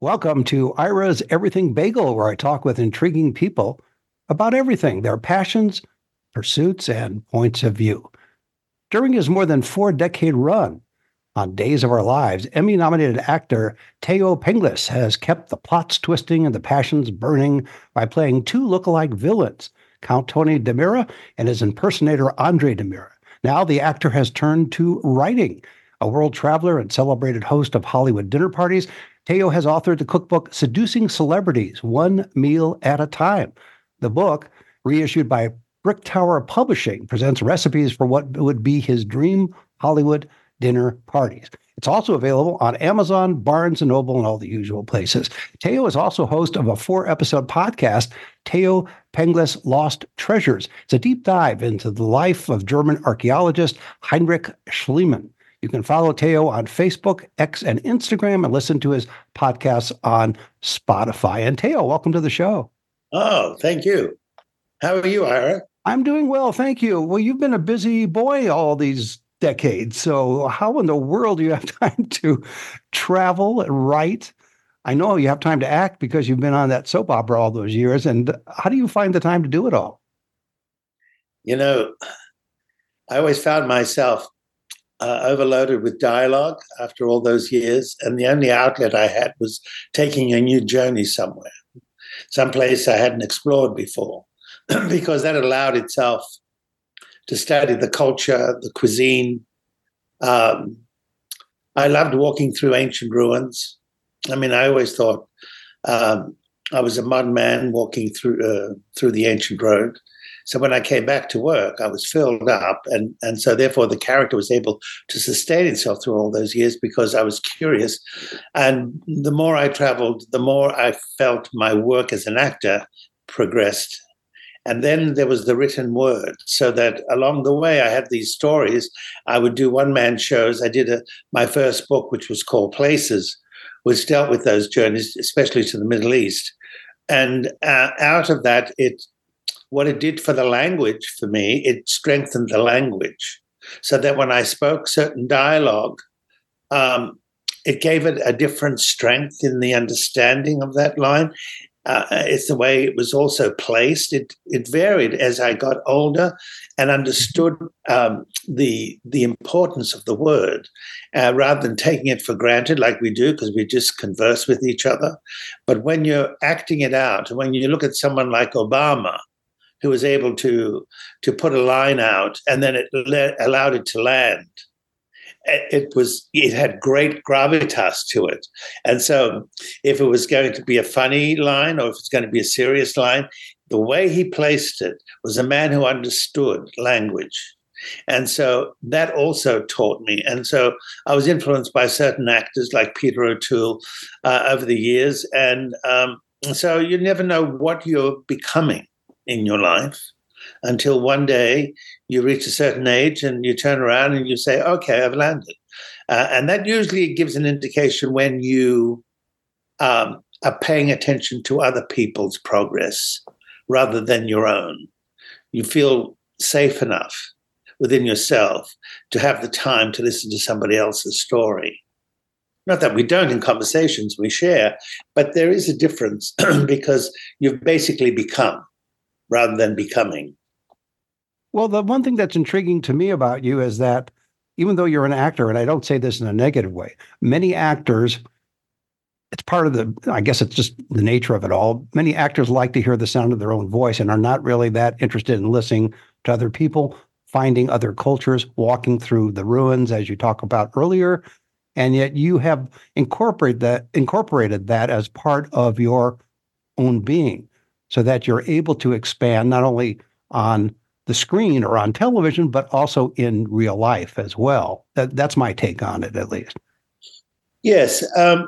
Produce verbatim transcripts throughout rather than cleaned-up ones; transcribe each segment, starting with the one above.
Welcome to Ira's Everything Bagel, where I talk with intriguing people about everything, their passions, pursuits, and points of view. During his more than four-decade run on Days of Our Lives, Emmy-nominated actor Teo Penglis has kept the plots twisting and the passions burning by playing two look-alike villains, Count Tony DiMera and his impersonator Andre DiMera. Now the actor has turned to writing. A world traveler and celebrated host of Hollywood dinner parties, Teo has authored the cookbook Seducing Celebrities, One Meal at a Time. The book, reissued by Brick Tower Publishing, presents recipes for what would be his dream Hollywood dinner parties. It's also available on Amazon, Barnes and Noble, and all the usual places. Teo is also host of a four-episode podcast, Teo Penglis Lost Treasures. It's a deep dive into the life of German archaeologist Heinrich Schliemann. You can follow Teo on Facebook, X, and Instagram, and listen to his podcasts on Spotify. And Teo, welcome to the show. Oh, thank you. How are you, Ira? I'm doing well, thank you. Well, you've been a busy boy all these decades. So how in the world do you have time to travel and write? I know you have time to act because you've been on that soap opera all those years. And how do you find the time to do it all? You know, I always found myself Uh, overloaded with dialogue after all those years, and the only outlet I had was taking a new journey somewhere, someplace I hadn't explored before, because that allowed itself to study the culture, the cuisine. Um, I loved walking through ancient ruins. I mean, I always thought um, I was a modern man walking through uh, through the ancient road. So when I came back to work, I was filled up. And, and so therefore the character was able to sustain itself through all those years because I was curious. And the more I traveled, the more I felt my work as an actor progressed. And then there was the written word, so that along the way I had these stories. I would do one-man shows. I did a, my first book, which was called Places, which dealt with those journeys, especially to the Middle East. And uh, out of that, it what it did for the language for me, it strengthened the language so that when I spoke certain dialogue, um, it gave it a different strength in the understanding of that line. Uh, it's the way it was also placed. It it varied as I got older and understood um, the the importance of the word, uh, rather than taking it for granted like we do because we just converse with each other. But when you're acting it out, when you look at someone like Obama, who was able to to put a line out and then it le- allowed it to land. It was it had great gravitas to it. And so if it was going to be a funny line or if it's going to be a serious line, the way he placed it was a man who understood language. And so that also taught me. And so I was influenced by certain actors like Peter O'Toole uh, over the years. And um, so you never know what you're becoming in your life until one day you reach a certain age and you turn around and you say, okay, I've landed. Uh, and that usually gives an indication when you um, are paying attention to other people's progress rather than your own. You feel safe enough within yourself to have the time to listen to somebody else's story. Not that we don't in conversations, we share, but there is a difference because you've basically become rather than becoming. Well, the one thing that's intriguing to me about you is that even though you're an actor, and I don't say this in a negative way, many actors, it's part of the, I guess it's just the nature of it all. Many actors like to hear the sound of their own voice and are not really that interested in listening to other people, finding other cultures, walking through the ruins, as you talked about earlier. And yet you have incorporated that, incorporated that as part of your own being, so that you're able to expand not only on the screen or on television, but also in real life as well. That, that's my take on it, at least. Yes. Um,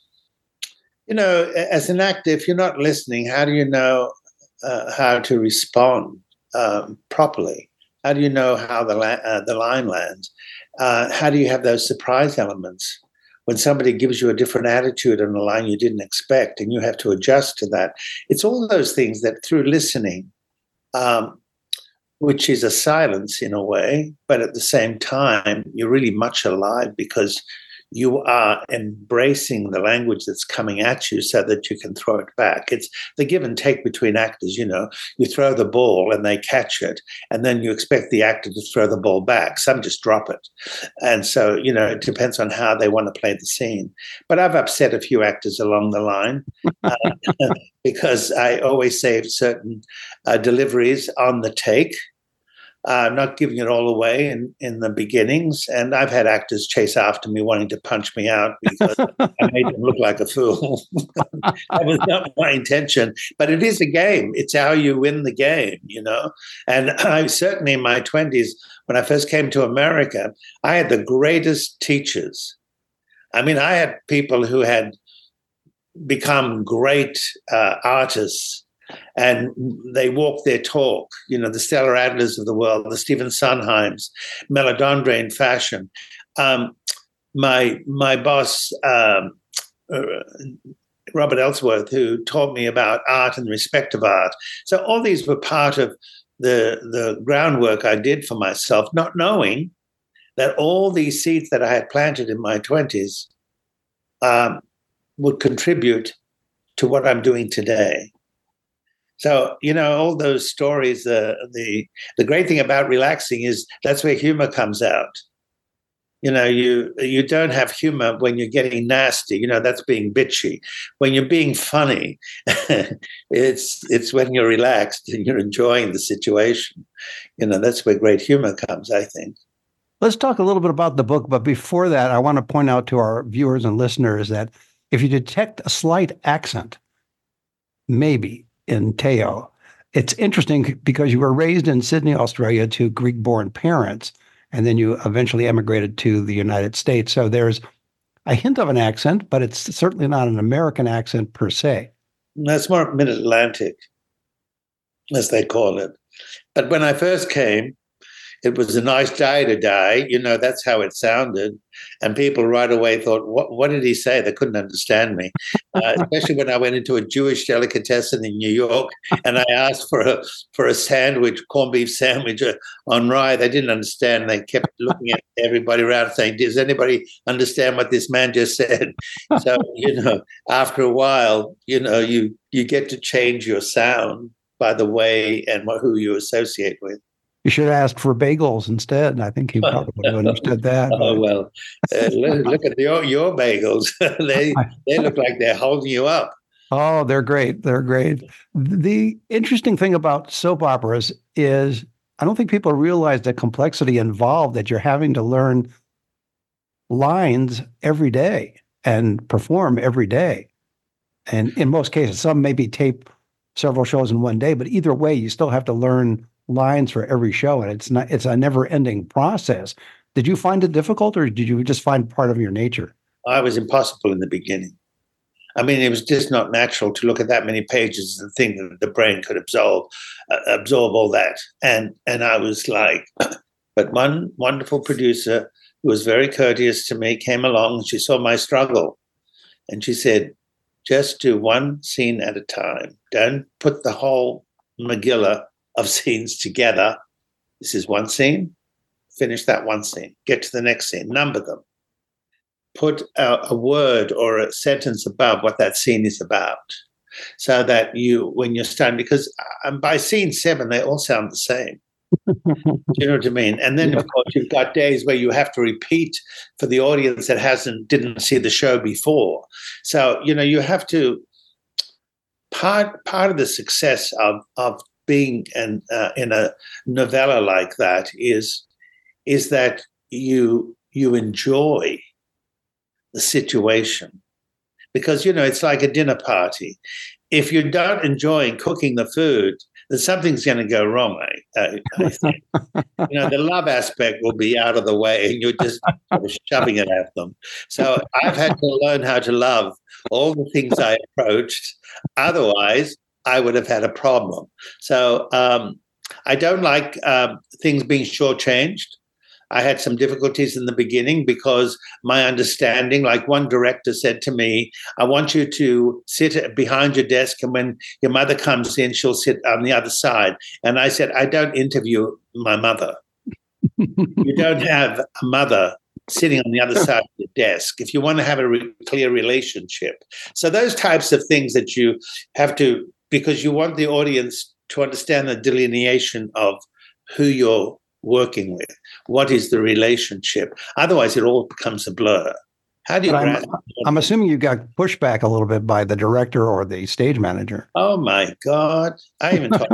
you know, as an actor, if you're not listening, how do you know uh, how to respond um, properly? How do you know how the, la- uh, the line lands? Uh, how do you have those surprise elements? When somebody gives you a different attitude on a line you didn't expect and you have to adjust to that. It's all those things that through listening, um, which is a silence in a way, but at the same time, you're really much alive because you are embracing the language that's coming at you so that you can throw it back. It's the give and take between actors. You know, you throw the ball and they catch it, and then you expect the actor to throw the ball back. Some just drop it. And so, you know, it depends on how they want to play the scene. But I've upset a few actors along the line uh, because I always save certain uh, deliveries on the take. Uh, not giving it all away in, in the beginnings. And I've had actors chase after me wanting to punch me out because I made them look like a fool. That was not my intention. But it is a game. It's how you win the game, you know. And I certainly in my twenties, when I first came to America, I had the greatest teachers. I mean, I had people who had become great uh, artists, and they walk their talk, you know, the Stella Adlers of the world, the Stephen Sondheims, Melisandre in fashion. Um, my my boss, um, uh, Robert Ellsworth, who taught me about art and the respect of art. So all these were part of the, the groundwork I did for myself, not knowing that all these seeds that I had planted in my twenties um, would contribute to what I'm doing today. So, you know, all those stories, uh, the the great thing about relaxing is that's where humor comes out. You know, you you don't have humor when you're getting nasty. You know, that's being bitchy. When you're being funny, it's it's when you're relaxed and you're enjoying the situation. You know, that's where great humor comes, I think. Let's talk a little bit about the book. But before that, I want to point out to our viewers and listeners that if you detect a slight accent, maybe, in Teo. It's interesting because you were raised in Sydney, Australia to Greek-born parents, and then you eventually emigrated to the United States. So there's a hint of an accent, but it's certainly not an American accent per se. That's more mid-Atlantic, as they call it. But when I first came, it was a nice day to die. You know, that's how it sounded. And people right away thought, what, what did he say? They couldn't understand me, uh, especially when I went into a Jewish delicatessen in New York and I asked for a for a sandwich, corned beef sandwich on rye. They didn't understand. They kept looking at everybody around saying, does anybody understand what this man just said? So, you know, after a while, you know, you, you get to change your sound by the way and who you associate with. You should have asked for bagels instead. I think he probably would have understood that. Oh, well, uh, look, look at your, your bagels. they they look like they're holding you up. Oh, they're great. They're great. The interesting thing about soap operas is I don't think people realize the complexity involved that you're having to learn lines every day and perform every day. And in most cases, some maybe tape several shows in one day, but either way, you still have to learn lines for every show, and it's not it's a never-ending process. Did you find it difficult, or did you just find part of your nature? I was impossible in the beginning. I mean, it was just not natural to look at that many pages and think that the brain could absorb uh, absorb all that. And and I was like, but one wonderful producer who was very courteous to me came along and she saw my struggle, and she said, "Just do one scene at a time. Don't put the whole Megillah of scenes together. This is one scene, finish that one scene, get to the next scene, number them. Put a, a word or a sentence above what that scene is about so that you, when you're starting, because um, by scene seven, they all sound the same. Do you know what I mean? And then, of course, you've got days where you have to repeat for the audience that hasn't, didn't see the show before. So, you know, you have to, part, part of the success of, of being an, uh, in a novella like that is is that you you enjoy the situation, because you know it's like a dinner party. If you're not enjoying cooking the food, then something's going to go wrong. I, I, I think. You know, the love aspect will be out of the way, and you're just sort of shoving it at them. So I've had to learn how to love all the things I approached. Otherwise, I would have had a problem. So um, I don't like um, things being shortchanged. I had some difficulties in the beginning because my understanding, like one director said to me, I want you to sit behind your desk, and when your mother comes in, she'll sit on the other side. And I said, I don't interview my mother. You don't have a mother sitting on the other side of the desk, if you want to have a re- clear relationship. So those types of things that you have to, because you want the audience to understand the delineation of who you're working with. What is the relationship? Otherwise, it all becomes a blur. How do you But I'm, grasp it? I'm assuming you got pushed back a little bit by the director or the stage manager. Oh my God. I even told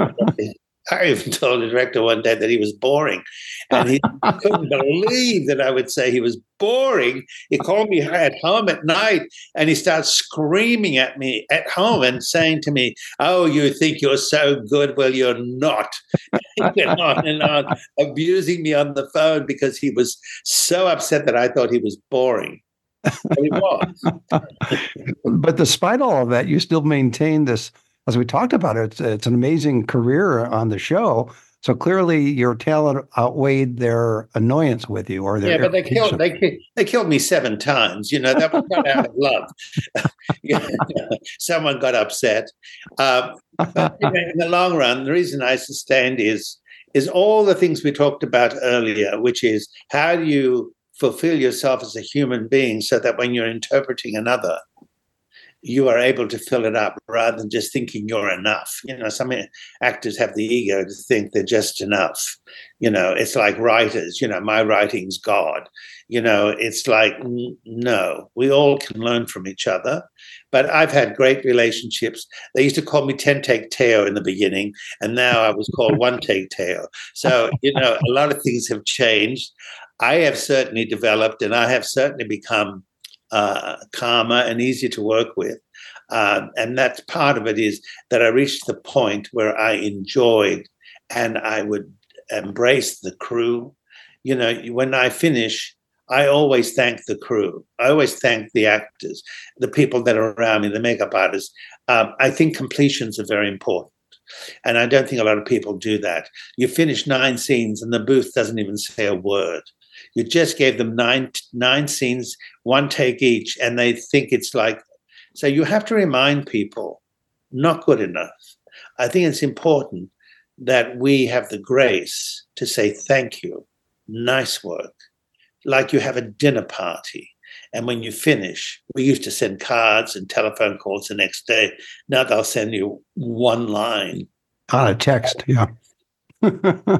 I even told the director one day that he was boring. And he couldn't believe that I would say he was boring. He called me at home at night and he started screaming at me at home and saying to me, "Oh, you think you're so good? Well, you're not." He went on and on, abusing me on the phone because he was so upset that I thought he was boring. But he was. But despite all of that, you still maintain this, as we talked about it, it's, it's an amazing career on the show. So clearly your talent outweighed their annoyance with you or their Yeah, but they irritation. killed they ki- they killed me seven times. You know, that was not out of love. Yeah, someone got upset. Um, but you know, in the long run, the reason I sustained is is all the things we talked about earlier, which is how do you fulfill yourself as a human being so that when you're interpreting another, you are able to fill it up rather than just thinking you're enough. You know, some actors have the ego to think they're just enough. You know, it's like writers, you know, my writing's God. You know, it's like, n- no, we all can learn from each other. But I've had great relationships. They used to call me ten take Teo in the beginning, and now I was called one take Teo. So, you know, a lot of things have changed. I have certainly developed and I have certainly become uh, calmer and easier to work with. Uh, and that's part of it is that I reached the point where I enjoyed and I would embrace the crew. You know, when I finish, I always thank the crew. I always thank the actors, the people that are around me, the makeup artists. Um, I think completions are very important. And I don't think a lot of people do that. You finish nine scenes and the booth doesn't even say a word. You just gave them nine nine scenes, one take each, and they think it's like, so you have to remind people, not good enough. I think it's important that we have the grace to say thank you, nice work, like you have a dinner party. And when you finish, we used to send cards and telephone calls the next day. Now they'll send you one line. On a text, yeah. I'm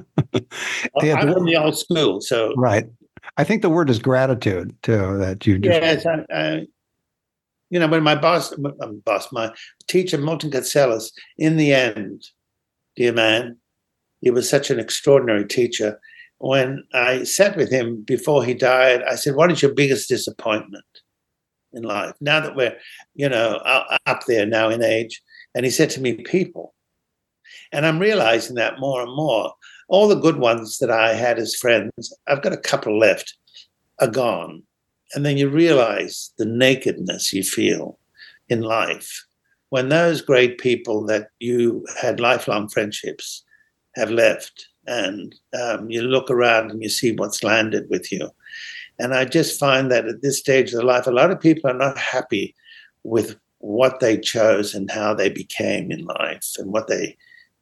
from the old school, so right. I think the word is gratitude too. That you just yes, I, I, you know, when my boss, my boss, my teacher, Milton Katselas, in the end, dear man, he was such an extraordinary teacher. When I sat with him before he died, I said, "What is your biggest disappointment in life?" Now that we're, you know, up there now in age, and he said to me, "People." And I'm realizing that more and more. All the good ones that I had as friends, I've got a couple left, are gone. And then you realize the nakedness you feel in life when those great people that you had lifelong friendships have left. And um, you look around and you see what's landed with you. And I just find that at this stage of their life, a lot of people are not happy with what they chose and how they became in life and what they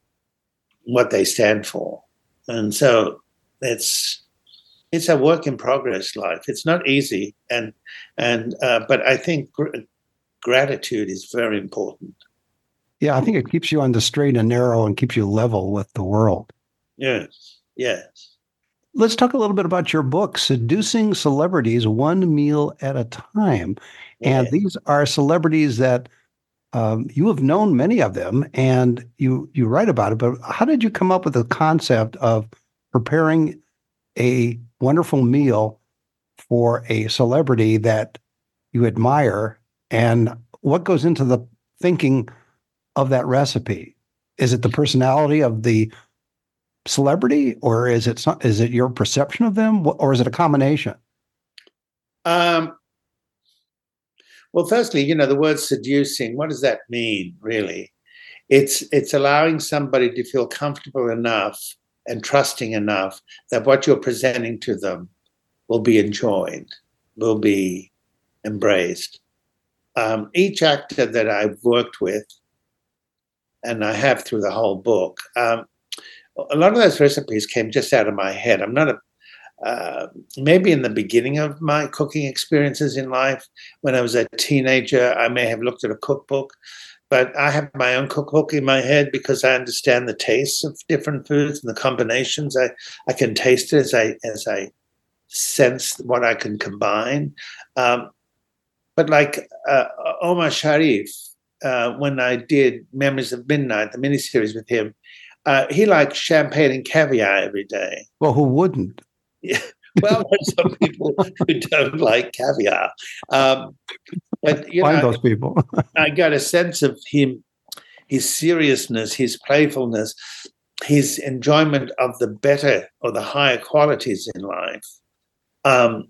what they stand for. And so it's it's a work in progress life. It's not easy, and and uh, but I think gr- gratitude is very important. Yeah, I think it keeps you on the straight and narrow and keeps you level with the world. Yes, yes. Let's talk a little bit about your book, Seducing Celebrities One Meal at a Time. And Yeah. these are celebrities that um, you have known many of them and you you write about it, but how did you come up with the concept of preparing a wonderful meal for a celebrity that you admire? And what goes into the thinking of that recipe? Is it the personality of the celebrity, or is it some, is it your perception of them, or is it a combination? Um, well, firstly, you know, the word seducing, what does that mean, really? It's it's allowing somebody to feel comfortable enough and trusting enough that what you're presenting to them will be enjoyed, will be embraced. Um, each actor that I've worked with, and I have through the whole book, um, a lot of those recipes came just out of my head. I'm not a uh, maybe in the beginning of my cooking experiences in life, when I was a teenager, I may have looked at a cookbook. But I have my own cookbook in my head because I understand the tastes of different foods and the combinations. I, I can taste it as I as I sense what I can combine. Um, but like uh, Omar Sharif, uh, when I did Memories of Midnight, the miniseries with him, uh, he likes champagne and caviar every day. Well, who wouldn't? Yeah. Well, there's some people who don't like caviar. Um, but, you Find know, those people. I got a sense of him, his seriousness, his playfulness, his enjoyment of the better or the higher qualities in life. Um,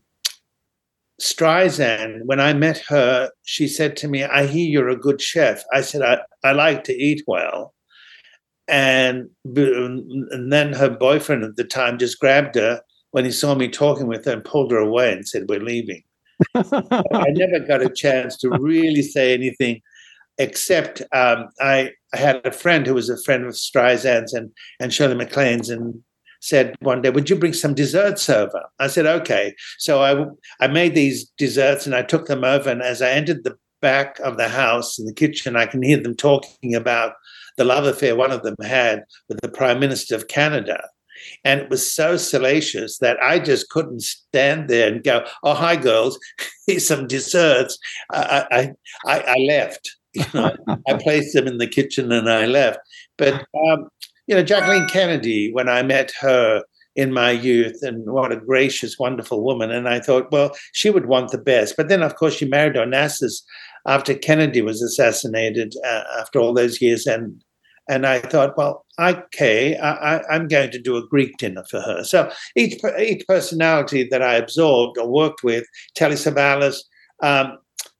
Streisand, when I met her, she said to me, I hear you're a good chef. I said, I, I like to eat well. And, and then her boyfriend at the time just grabbed her when he saw me talking with her and pulled her away and said, we're leaving. I never got a chance to really say anything, except um, I, I had a friend who was a friend of Streisand's and, and Shirley MacLaine's, and said one day, would you bring some desserts over? I said, okay. So I, I made these desserts and I took them over. And as I entered the back of the house in the kitchen, I can hear them talking about the love affair one of them had with the Prime Minister of Canada. And it was so salacious that I just couldn't stand there and go, oh, hi, girls, here's some desserts. I, I, I, I left. You know, I placed them in the kitchen and I left. But, um, you know, Jacqueline Kennedy, when I met her in my youth, and what a gracious, wonderful woman. And I thought, well, she would want the best. But then, of course, she married Onassis after Kennedy was assassinated uh, after all those years. And And I thought, well, okay, I, I, I'm going to do a Greek dinner for her. So each each personality that I absorbed or worked with, Telly Savalas, um,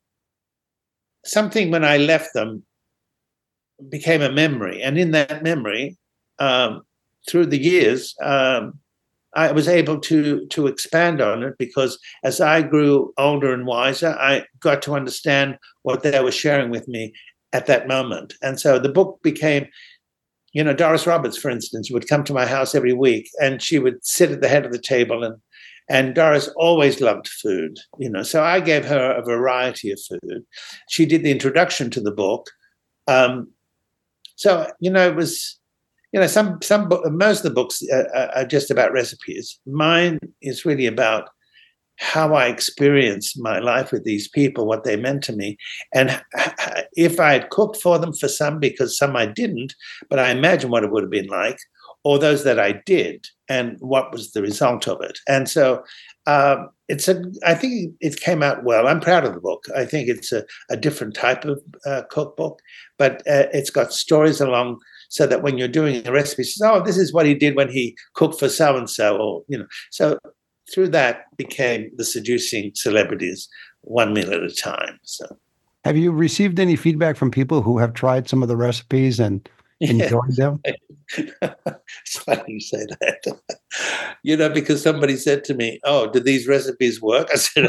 something when I left them became a memory. And in that memory, um, through the years, um, I was able to to expand on it, because as I grew older and wiser, I got to understand what they were sharing with me at that moment. And so the book became, you know, Doris Roberts, for instance, would come to my house every week and she would sit at the head of the table, and and Doris always loved food, you know, so I gave her a variety of food. She did the introduction to the book. Um, so, you know, it was, you know, some, some, most of the books are, are just about recipes. Mine is really about how I experienced my life with these people, what they meant to me. And if I had cooked for them, for some, because some I didn't, but I imagine what it would have been like, or those that I did, and what was the result of it. And so um, it's a, I think it came out well. I'm proud of the book. I think it's a, a different type of uh, cookbook, but uh, it's got stories along, so that when you're doing a recipe, you say, oh, this is what he did when he cooked for so-and-so, or, you know, so through that became the Seducing Celebrities, one meal at a time. So, have you received any feedback from people who have tried some of the recipes and enjoyed them? It's funny you say that. You know, because somebody said to me, oh, do these recipes work? I said,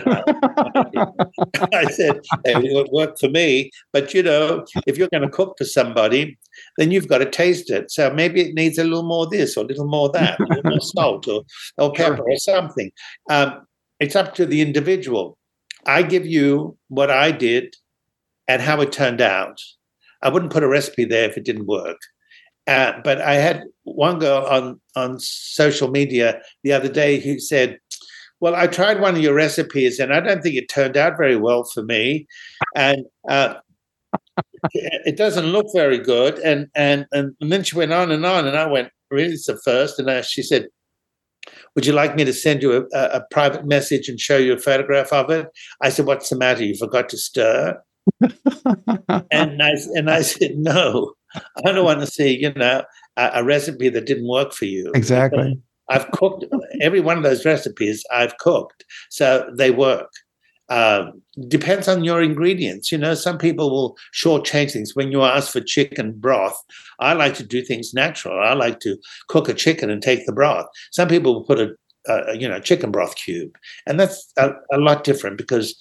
I said, it would work for me. But, you know, if you're going to cook for somebody, then you've got to taste it. So maybe it needs a little more this or a little more that, a little more salt or, or pepper or something. Um, it's up to the individual. I give you what I did and how it turned out. I wouldn't put a recipe there if it didn't work. Uh, but I had one girl on, on social media the other day who said, well, I tried one of your recipes and I don't think it turned out very well for me. And uh, it doesn't look very good. And, and, and then she went on and on. And I went, really, it's the first? And I, she said, would you like me to send you a, a private message and show you a photograph of it? I said, what's the matter? You forgot to stir? and I and I said, no, I don't want to see, you know, a, a recipe that didn't work for you. Exactly. I've cooked every one of those recipes. I've cooked, so they work. Um, depends on your ingredients. You know, some people will shortchange things. When you ask for chicken broth, I like to do things natural. I like to cook a chicken and take the broth. Some people will put a, a you know chicken broth cube, and that's a, a lot different because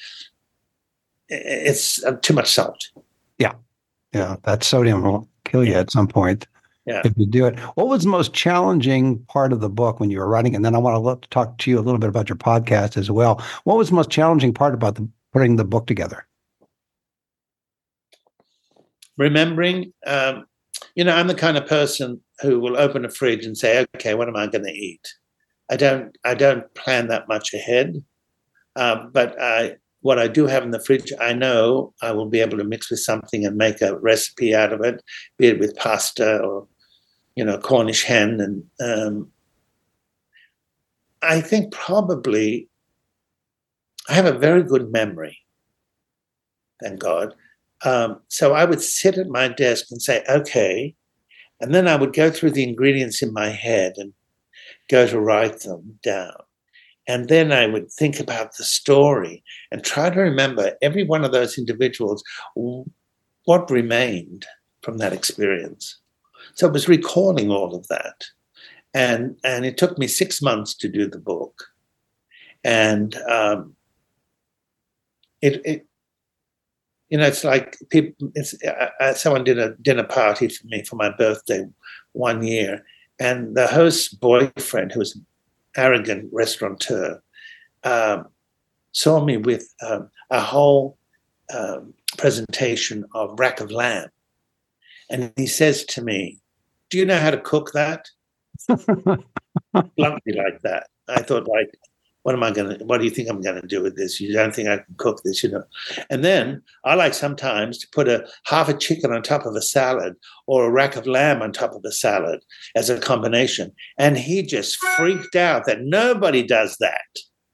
it's uh, too much salt. Yeah. Yeah. That sodium will kill you at some point. Yeah. if you do it. What was the most challenging part of the book when you were writing? And then I want to look, talk to you a little bit about your podcast as well. What was the most challenging part about the, putting the book together? Remembering, um, you know, I'm the kind of person who will open a fridge and say, okay, what am I going to eat? I don't, I don't plan that much ahead. Um, but I, what I do have in the fridge, I know I will be able to mix with something and make a recipe out of it, be it with pasta or, you know, Cornish hen. And um, I think probably I have a very good memory, thank God. Um, so I would sit at my desk and say, okay, and then I would go through the ingredients in my head and go to write them down. And then I would think about the story and try to remember every one of those individuals, what remained from that experience. So it was recalling all of that. And, and it took me six months to do the book. And um, it, it You know, it's like people. It's uh, someone did a dinner party for me for my birthday one year, and the host's boyfriend, who was an arrogant restaurateur, um, saw me with um, a whole um, presentation of rack of lamb, and he says to me, "Do you know how to cook that?" Bluntly like that. I thought, like, what am I going to, what do you think I'm going to do with this? You don't think I can cook this, you know? And then I like sometimes to put a half a chicken on top of a salad or a rack of lamb on top of a salad as a combination. And he just freaked out that nobody does that.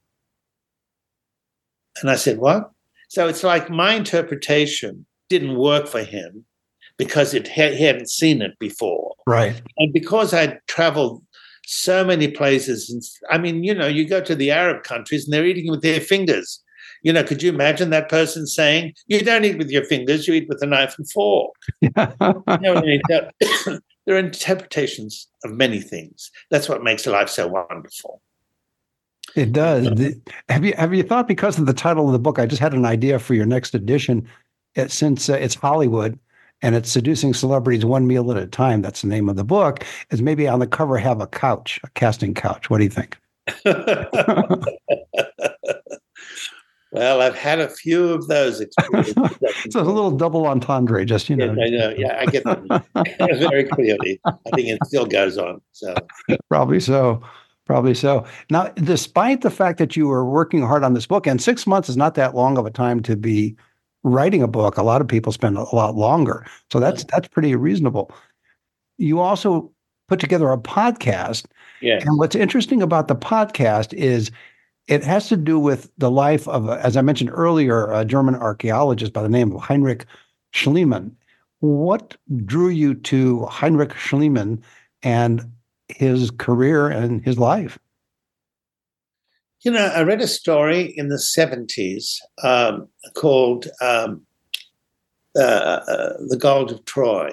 And I said, what? So it's like my interpretation didn't work for him because it ha- he hadn't seen it before. Right. And because I'd traveled so many places. And I mean, you know, you go to the Arab countries and they're eating with their fingers. You know, could you imagine that person saying, you don't eat with your fingers, you eat with a knife and fork? Yeah. You know what I mean? There are interpretations of many things. That's what makes life so wonderful. It does. The, have you have you thought, because of the title of the book, I just had an idea for your next edition. It, since uh, it's Hollywood, and it's Seducing Celebrities One Meal at a Time, that's the name of the book, is maybe on the cover have a couch, a casting couch. What do you think? Well, I've had a few of those experiences. So it's a little double entendre, just, you know. Yes, I know. Yeah, I get them very clearly. I think it still goes on. So Probably so. Probably so. Now, despite the fact that you were working hard on this book, and six months is not that long of a time to be writing a book. A lot of people spend a lot longer. So that's that's pretty reasonable. You also put together a podcast. Yes. And what's interesting about the podcast is it has to do with the life of, as I mentioned earlier, a German archaeologist by the name of Heinrich Schliemann. What drew you to Heinrich Schliemann and his career and his life? You know, I read a story in the seventies um, called um, uh, uh, The Gold of Troy.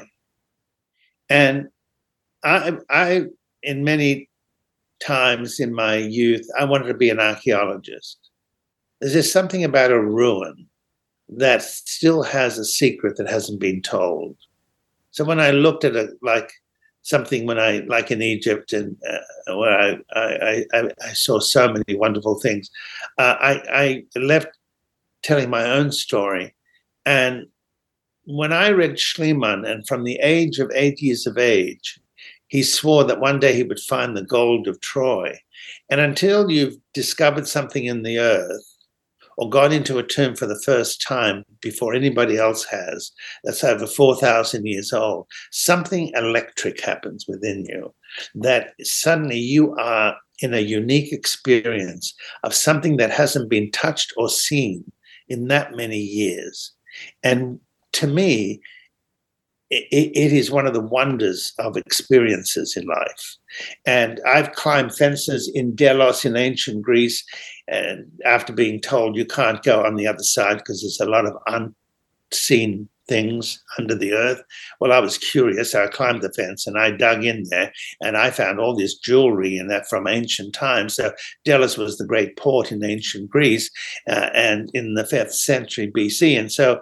And I, I, in many times in my youth, I wanted to be an archaeologist. There's just something about a ruin that still has a secret that hasn't been told. So when I looked at it like something when I, like in Egypt, and uh, where I, I, I, I saw so many wonderful things, uh, I, I left telling my own story. And when I read Schliemann, and from the age of eight years of age, he swore that one day he would find the gold of Troy. And until you've discovered something in the earth or gone into a tomb for the first time before anybody else has, that's over four thousand years old, something electric happens within you that suddenly you are in a unique experience of something that hasn't been touched or seen in that many years. And to me, it, it is one of the wonders of experiences in life. And I've climbed fences in Delos in ancient Greece, and after being told you can't go on the other side because there's a lot of unseen things under the earth. Well, I was curious. So I climbed the fence and I dug in there, and I found all this jewelry in that from ancient times. So Delos was the great port in ancient Greece uh, and in the fifth century B C. And so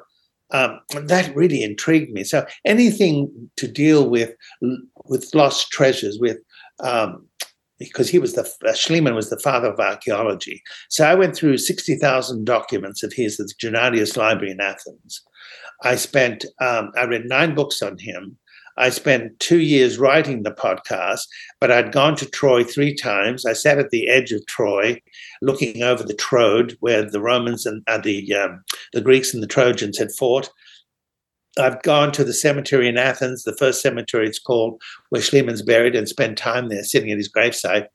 Um, that really intrigued me. So anything to deal with with lost treasures, with um, because he was the uh, Schliemann was the father of archaeology. So I went through sixty thousand documents of his at the Gennadius Library in Athens. I spent um, I read nine books on him. I spent two years writing the podcast, but I'd gone to Troy three times. I sat at the edge of Troy, looking over the Troad, where the Romans and uh, the um, the Greeks and the Trojans had fought. I've gone to the cemetery in Athens, the first cemetery it's called, where Schliemann's buried, and spent time there sitting at his gravesite,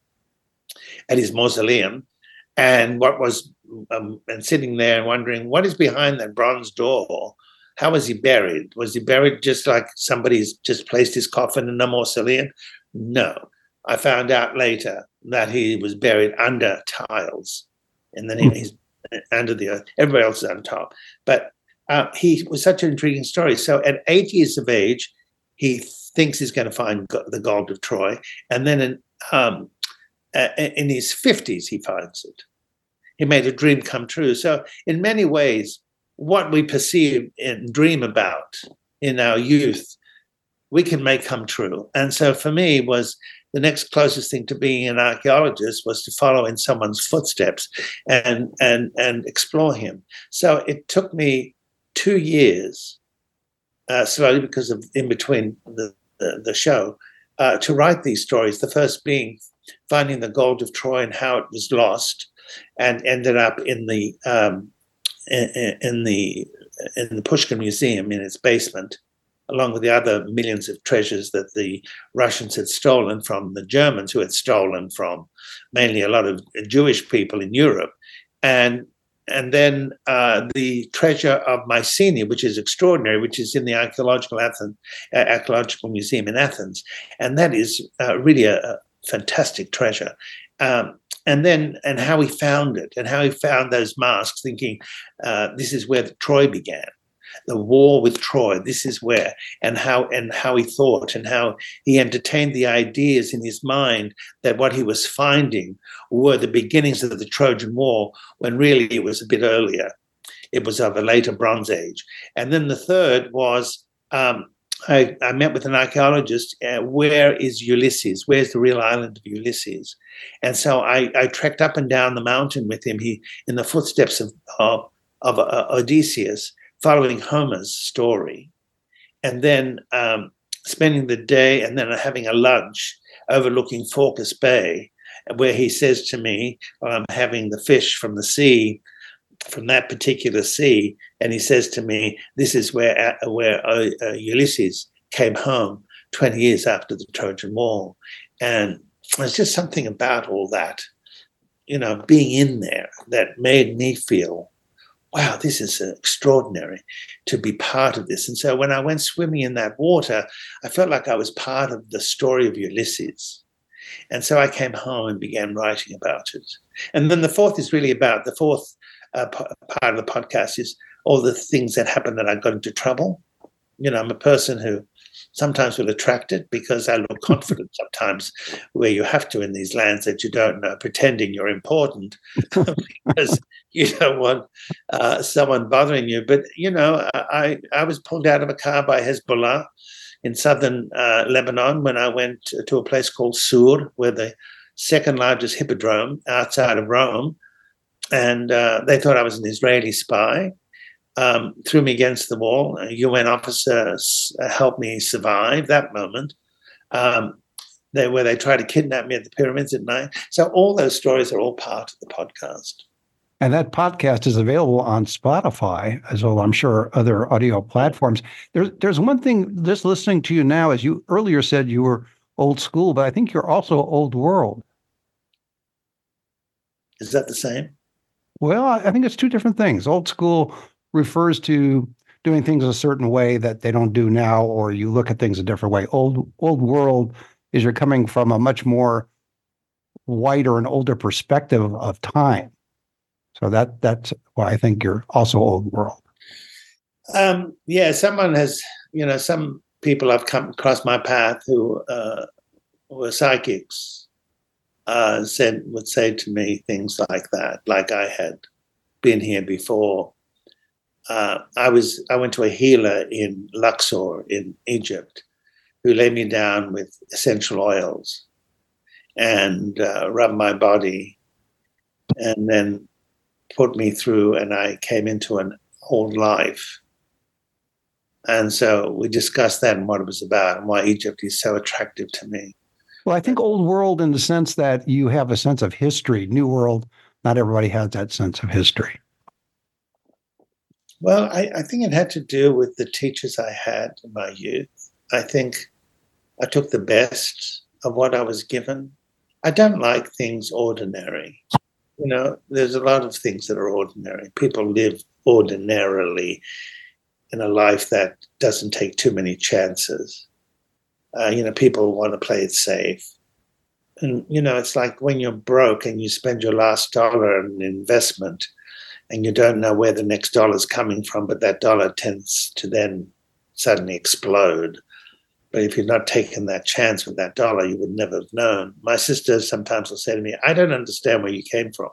at his mausoleum, and what was um, and sitting there and wondering what is behind that bronze door. How was he buried? Was he buried just like somebody's just placed his coffin in a mausoleum? No. I found out later that he was buried under tiles, and then he's under the earth. Everybody else is on top. But uh, he was such an intriguing story. So at eight years of age, he thinks he's going to find the gold of Troy, and then in, um, in his fifties, he finds it. He made a dream come true. So in many ways, what we perceive and dream about in our youth, we can make come true. And so for me, was the next closest thing to being an archaeologist was to follow in someone's footsteps and and and explore him. So it took me two years, uh, slowly because of in between the the, the show, uh, to write these stories. The first being finding the gold of Troy and how it was lost, and ended up in the um, In, in the in the Pushkin Museum in its basement, along with the other millions of treasures that the Russians had stolen from the Germans, who had stolen from mainly a lot of Jewish people in Europe, and and then uh, the treasure of Mycenae, which is extraordinary, which is in the archaeological Athens uh, archaeological museum in Athens, and that is uh, really a, a fantastic treasure. Um, And then, and how he found it, and how he found those masks, thinking uh, this is where the Troy began, the war with Troy. This is where, and how, and how he thought, and how he entertained the ideas in his mind that what he was finding were the beginnings of the Trojan War, when really it was a bit earlier. It was of a later Bronze Age. And then the third was. Um, I, I met with an archaeologist. Uh, where is Ulysses? Where's the real island of Ulysses? And so I, I trekked up and down the mountain with him. He in the footsteps of of, of uh, Odysseus, following Homer's story, and then um, spending the day, and then having a lunch overlooking Phorcys Bay, where he says to me, well, "I'm having the fish from the sea." From that particular sea, and he says to me, "This is where uh, where uh, uh, Ulysses came home twenty years after the Trojan War," and there's just something about all that, you know, being in there that made me feel, wow, this is extraordinary to be part of this. And so when I went swimming in that water, I felt like I was part of the story of Ulysses. And so I came home and began writing about it. And then the fourth is really about the fourth. Uh, p- part of the podcast is all the things that happened that I got into trouble. You know, I'm a person who sometimes will attract it because I look confident sometimes, where you have to in these lands that you don't know, pretending you're important because you don't want uh, someone bothering you. But, you know, I, I was pulled out of a car by Hezbollah in southern uh, Lebanon when I went to a place called Sur, where the second largest hippodrome outside of Rome. And uh, they thought I was an Israeli spy, um, threw me against the wall. A U N officer helped me survive that moment, um, they, where they tried to kidnap me at the pyramids at night. So all those stories are all part of the podcast. And that podcast is available on Spotify, as well, I'm sure, other audio platforms. There's, there's one thing, just listening to you now, as you earlier said you were old school, but I think you're also old world. Is that the same? Well, I think it's two different things. Old school refers to doing things a certain way that they don't do now, or you look at things a different way. Old old world is you're coming from a much more wider and older perspective of time. So that that's why I think you're also old world. Um, yeah, someone has, you know, some people have come across my path who uh, were psychics. Uh, said would say to me things like that, like I had been here before. uh, I was I went to a healer in Luxor in Egypt, who laid me down with essential oils and uh, rubbed my body, and then put me through, and I came into an old life. And so we discussed that and what it was about and why Egypt is so attractive to me. Well, I think old world in the sense that you have a sense of history. New world, not everybody has that sense of history. Well, I, I think it had to do with the teachers I had in my youth. I think I took the best of what I was given. I don't like things ordinary. You know, there's a lot of things that are ordinary. People live ordinarily in a life that doesn't take too many chances. Uh, you know, people want to play it safe. And, you know, it's like when you're broke and you spend your last dollar on an investment and you don't know where the next dollar is coming from, but that dollar tends to then suddenly explode. But if you're not taking that chance with that dollar, you would never have known. My sister sometimes will say to me, I don't understand where you came from.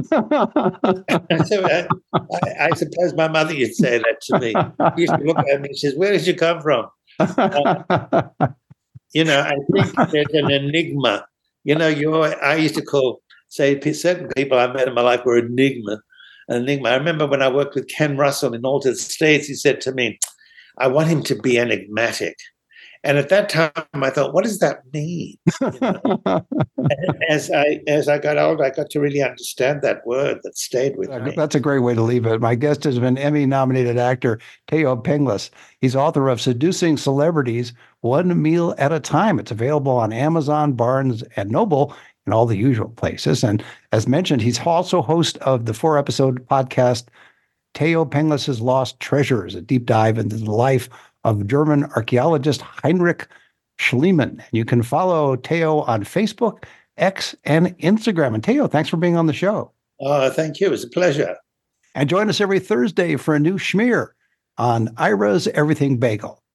so I, I, I suppose my mother used to say that to me. She used to look at me and says, where did you come from? Uh, you know, I think there's an enigma. You know, you I used to call, say, certain people I met in my life were enigma. An enigma. I remember when I worked with Ken Russell in Altered States, he said to me, I want him to be enigmatic. And at that time, I thought, what does that mean? You know? as I as I got older, I got to really understand that word that stayed with me. That's a great way to leave it. My guest has been Emmy-nominated actor Teo Penglis. He's author of Seducing Celebrities, One Meal at a Time. It's available on Amazon, Barnes and Noble, and all the usual places. And as mentioned, he's also host of the four-episode podcast, Teo Penglis' Lost Treasures, a deep dive into the life of German archaeologist Heinrich Schliemann. You can follow Teo on Facebook, X, and Instagram. And Teo, thanks for being on the show. Oh, thank you. It was a pleasure. And join us every Thursday for a new schmear on Ira's Everything Bagel.